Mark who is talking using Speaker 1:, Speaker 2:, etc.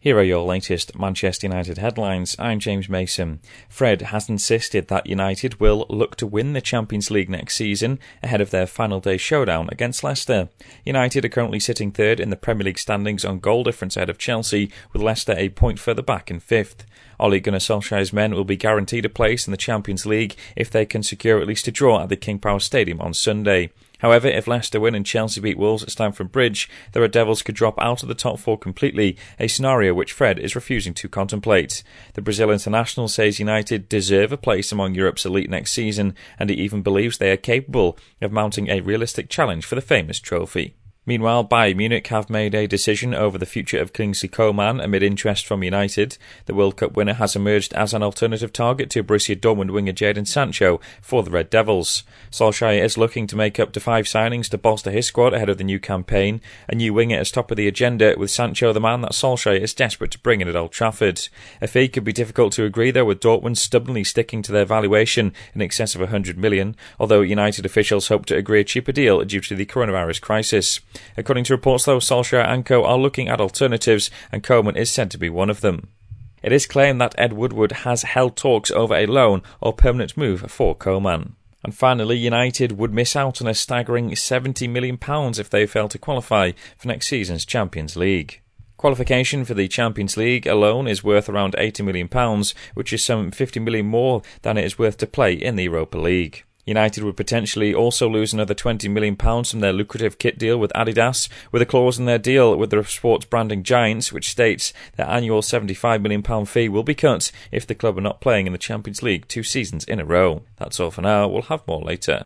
Speaker 1: Here are your latest Manchester United headlines. I'm James Mason. Fred has insisted that United will look to win the Champions League next season ahead of their final day showdown against Leicester. United are currently sitting third in the Premier League standings on goal difference ahead of Chelsea, with Leicester a point further back in fifth. Ole Gunnar Solskjaer's men will be guaranteed a place in the Champions League if they can secure at least a draw at the King Power Stadium on Sunday. However, if Leicester win and Chelsea beat Wolves at Stamford Bridge, the Red Devils could drop out of the top four completely, a scenario which Fred is refusing to contemplate. The Brazil international says United deserve a place among Europe's elite next season, and he even believes they are capable of mounting a realistic challenge for the famous trophy. Meanwhile, Bayern Munich have made a decision over the future of Kingsley Coman amid interest from United. The World Cup winner has emerged as an alternative target to Borussia Dortmund winger Jadon Sancho for the Red Devils. Solskjaer is looking to make up to 5 signings to bolster his squad ahead of the new campaign. A new winger is top of the agenda, with Sancho the man that Solskjaer is desperate to bring in at Old Trafford. A fee could be difficult to agree though, with Dortmund stubbornly sticking to their valuation in excess of $100 million, although United officials hope to agree a cheaper deal due to the coronavirus crisis. According to reports though, Solskjaer and co are looking at alternatives, and Koeman is said to be one of them. It is claimed that Ed Woodward has held talks over a loan or permanent move for Koeman. And finally, United would miss out on a staggering £70 million if they fail to qualify for next season's Champions League. Qualification for the Champions League alone is worth around £80 million, which is some $50 million more than it is worth to play in the Europa League. United would potentially also lose another £20 million from their lucrative kit deal with Adidas, with a clause in their deal with the sports branding giants which states their annual £75 million fee will be cut if the club are not playing in the Champions League 2 seasons in a row. That's all for now. We'll have more later.